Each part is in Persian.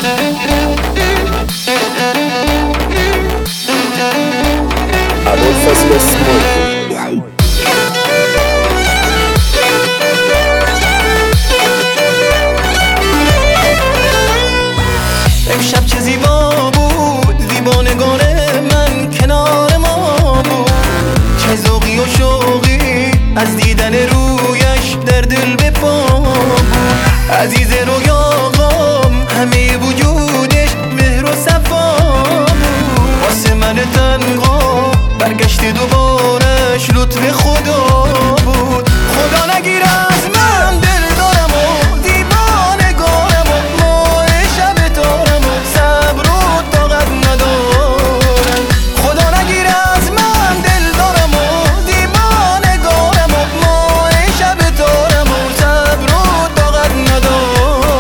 ابوالفضل اسماعیلی. امشب چه زیبا بود، دیوانگان من کنار ما بود. چه ذوقی و شوقی از دیدن رویش در دل به پا بود. عزیز رویاغام همه وجودش مهر و صفا بود. واسه من تنها برگشت دوبارش لطف خدا بود. خدا نگیر از من دل دارم و دیوانگارم و ماه شب تارم و صبر و طاقت ندارم. خدا نگیر از من دل دارم و دیوانگارم و ماه شب تارم و صبر و طاقت ندارم.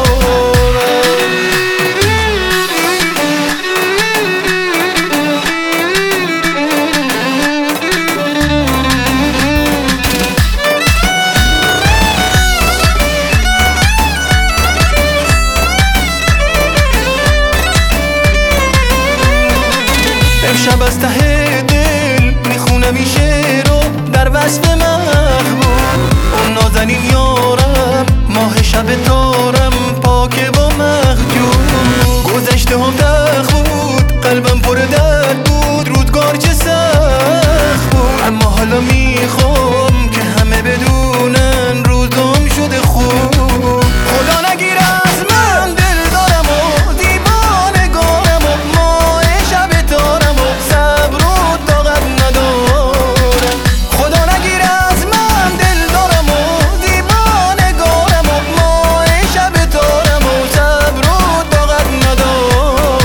امشب از ته دل میخونم این شعر رو در وصف محبوب. اون نازنین یارم ماه شب تارم پاک با مخجوب. گذشته هم تخ بود قلبم پر درد بود، رودگار چه سخت بود. اما حالا میخوام که همه بدونن روزم شده خوب. خدا نگیر از من دل دارم و دیوانگارم و ماه شب تارم و صبر و طاقت ندارم. خدا نگیر از من دل دارم و دیوانگارم و ماه شب تارم و صبر و طاقت ندارم.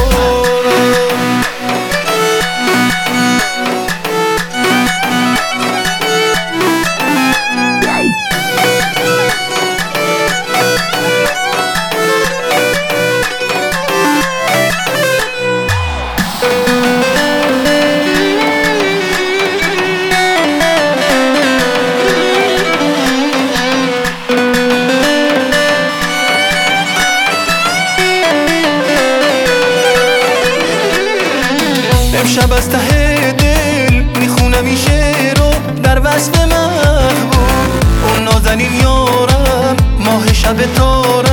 امشب از ته دل میخونم این شعر رو در وصف محبوب. اون نازنین یارم ماه شب تارم